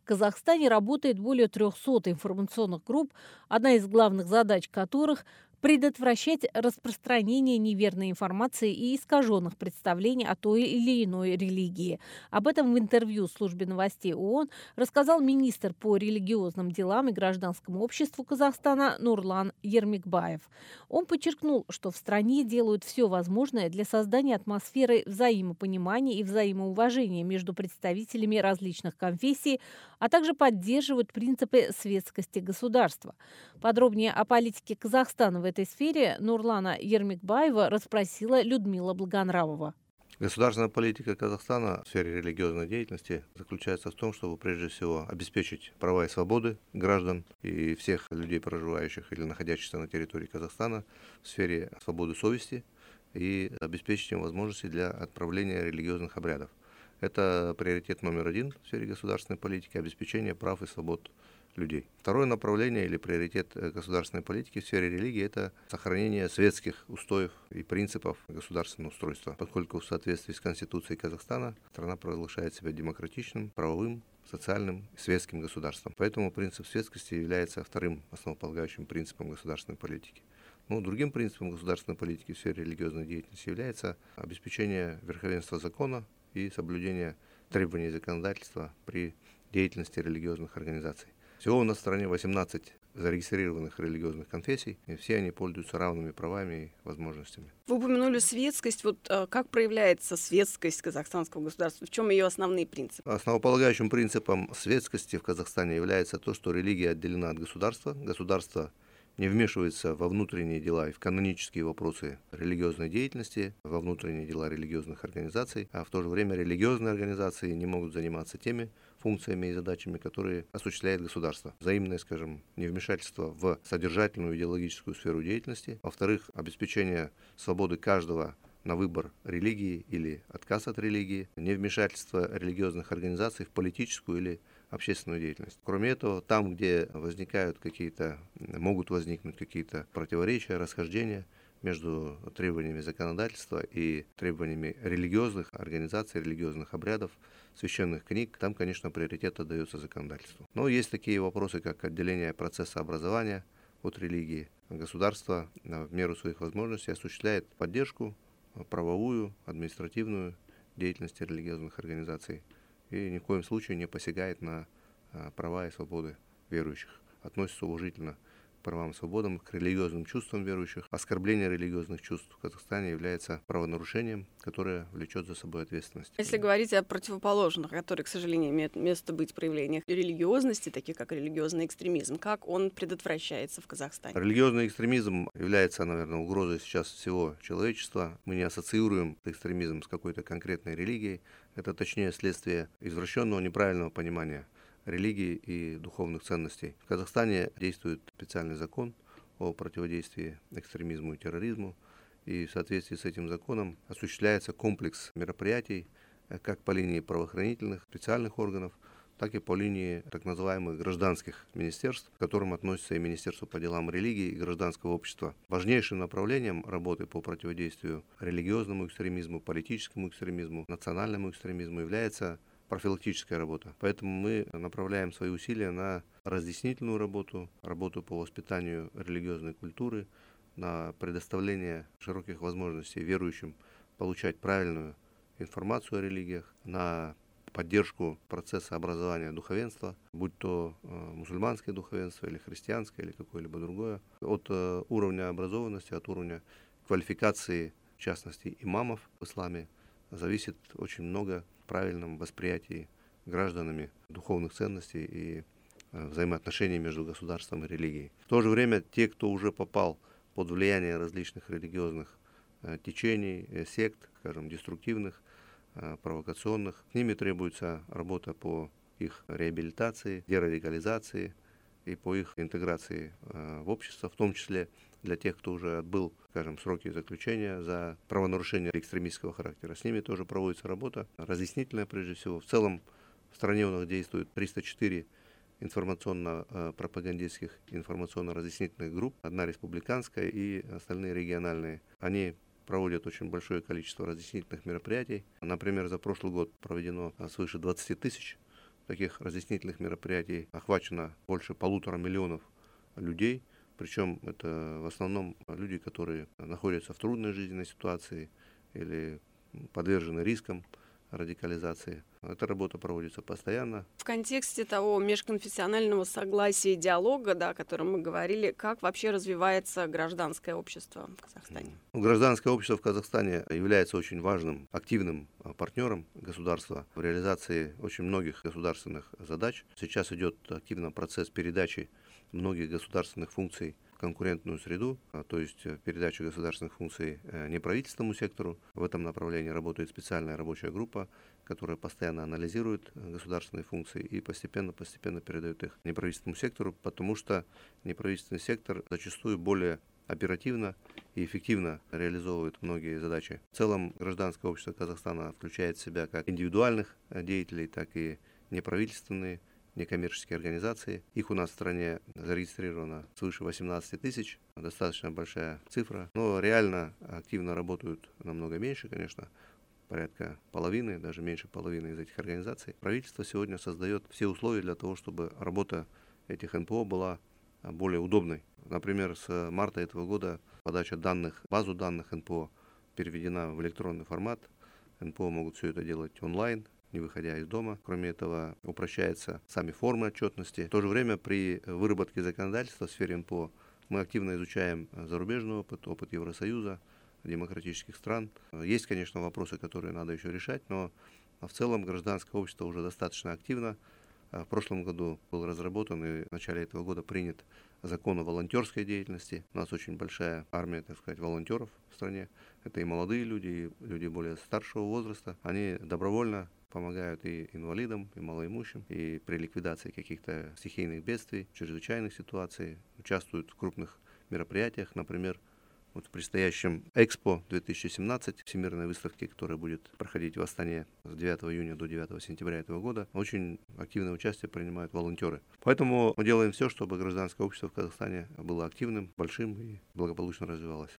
Казахстане работает более 300 информационных групп, одна из главных задач которых – предотвращать распространение неверной информации и искаженных представлений о той или иной религии. Об этом в интервью службе новостей ООН рассказал министр по религиозным делам и гражданскому обществу Казахстана Нурлан Ермекбаев. Он подчеркнул, что в стране делают все возможное для создания атмосферы взаимопонимания и взаимоуважения между представителями различных конфессий, а также поддерживают принципы светскости государства. Подробнее о политике Казахстана в этой сфере Нурлана Ермекбаева расспросила Людмила Благонравова. Государственная политика Казахстана в сфере религиозной деятельности заключается в том, чтобы прежде всего обеспечить права и свободы граждан и всех людей, проживающих или находящихся на территории Казахстана в сфере свободы совести и обеспечить им возможности для отправления религиозных обрядов. Это приоритет номер один в сфере государственной политики – обеспечение прав и свобод людей. Второе направление или приоритет государственной политики в сфере религии – это сохранение светских устоев и принципов государственного устройства, поскольку в соответствии с Конституцией Казахстана страна провозглашает себя демократичным, правовым, социальным и светским государством. Поэтому принцип светскости является вторым основополагающим принципом государственной политики. Другим принципом государственной политики в сфере религиозной деятельности является обеспечение верховенства закона и соблюдение требований законодательства при деятельности религиозных организаций. Всего у нас в стране 18 зарегистрированных религиозных конфессий, и все они пользуются равными правами и возможностями. Вы упомянули светскость. Как проявляется светскость казахстанского государства? В чем ее основные принципы? Основополагающим принципом светскости в Казахстане является то, что религия отделена от государства. Государство не вмешивается во внутренние дела и в канонические вопросы религиозной деятельности, во внутренние дела религиозных организаций, а в то же время религиозные организации не могут заниматься теми функциями и задачами, которые осуществляет государство. Взаимное, невмешательство в содержательную идеологическую сферу деятельности. Во-вторых, обеспечение свободы каждого на выбор религии или отказ от религии, невмешательство религиозных организаций в политическую или общественную деятельность. Кроме этого, там, где могут возникнуть какие-то противоречия, расхождения между требованиями законодательства и требованиями религиозных организаций, религиозных обрядов, священных книг, там, конечно, приоритет отдается законодательству. Но есть такие вопросы, как отделение процесса образования от религии. Государство в меру своих возможностей осуществляет поддержку правовую, административную деятельности религиозных организаций и ни в коем случае не посягает на права и свободы верующих, относится уважительно к правам и свободам, к религиозным чувствам верующих. Оскорбление религиозных чувств в Казахстане является правонарушением, которое влечет за собой ответственность. Если говорить о противоположных, которые, к сожалению, имеют место быть проявлениях религиозности, таких как религиозный экстремизм, как он предотвращается в Казахстане? Религиозный экстремизм является, наверное, угрозой сейчас всего человечества. Мы не ассоциируем экстремизм с какой-то конкретной религией. Это точнее следствие извращенного, неправильного понимания религии и духовных ценностей. В Казахстане действует специальный закон о противодействии экстремизму и терроризму, и в соответствии с этим законом осуществляется комплекс мероприятий как по линии правоохранительных специальных органов, так и по линии так называемых гражданских министерств, к которым относятся и Министерство по делам религии и гражданского общества. Важнейшим направлением работы по противодействию религиозному экстремизму, политическому экстремизму, национальному экстремизму является профилактическая работа. Поэтому мы направляем свои усилия на разъяснительную работу, работу по воспитанию религиозной культуры, на предоставление широких возможностей верующим получать правильную информацию о религиях, на поддержку процесса образования духовенства, будь то мусульманское духовенство или христианское или какое-либо другое, от уровня образованности, от уровня квалификации, в частности, имамов в исламе, зависит очень много в правильном восприятии гражданами духовных ценностей и взаимоотношений между государством и религией. В то же время те, кто уже попал под влияние различных религиозных течений, сект, деструктивных, провокационных, с ними требуется работа по их реабилитации, дерадикализации и по их интеграции в общество, в том числе для тех, кто уже отбыл, сроки заключения за правонарушение экстремистского характера. С ними тоже проводится работа, разъяснительная прежде всего. В целом в стране у нас действует 304 информационно-пропагандистских, информационно-разъяснительных групп, одна республиканская и остальные региональные. Они проводят очень большое количество разъяснительных мероприятий. Например, за прошлый год проведено свыше 20 тысяч таких разъяснительных мероприятий охвачено больше 1,5 миллиона людей. Причем это в основном люди, которые находятся в трудной жизненной ситуации или подвержены рискам радикализации. Эта работа проводится постоянно. В контексте того межконфессионального согласия и диалога, да, о котором мы говорили, как вообще развивается гражданское общество в Казахстане? Гражданское общество в Казахстане является очень важным, активным партнером государства в реализации очень многих государственных задач. Сейчас идет активно процесс передачи многих государственных функций в конкурентную среду, то есть передача государственных функций неправительственному сектору. В этом направлении работает специальная рабочая группа, которая постоянно анализирует государственные функции и постепенно передает их неправительственному сектору, потому что неправительственный сектор зачастую более оперативно и эффективно реализовывает многие задачи. В целом гражданское общество Казахстана включает в себя как индивидуальных деятелей, так и неправительственные, некоммерческие организации. Их у нас в стране зарегистрировано свыше 18 тысяч, достаточно большая цифра, но реально активно работают намного меньше, конечно, порядка половины, даже меньше половины из этих организаций. Правительство сегодня создает все условия для того, чтобы работа этих НПО была более удобной. Например, с марта этого года подача данных, базу данных НПО переведена в электронный формат. НПО могут все это делать онлайн, не выходя из дома. Кроме этого, упрощаются сами формы отчетности. В то же время при выработке законодательства в сфере НПО мы активно изучаем зарубежный опыт Евросоюза, демократических стран. Есть, конечно, вопросы, которые надо еще решать, но в целом гражданское общество уже достаточно активно. В прошлом году был разработан и в начале этого года принят закон о волонтерской деятельности. У нас очень большая армия, так сказать, волонтеров в стране. Это и молодые люди, и люди более старшего возраста. Они добровольно помогают и инвалидам, и малоимущим, и при ликвидации каких-то стихийных бедствий, чрезвычайных ситуаций, участвуют в крупных мероприятиях, например, вот в предстоящем Экспо 2017, всемирной выставке, которая будет проходить в Астане с 9 июня до 9 сентября этого года, очень активное участие принимают волонтеры. Поэтому мы делаем все, чтобы гражданское общество в Казахстане было активным, большим и благополучно развивалось.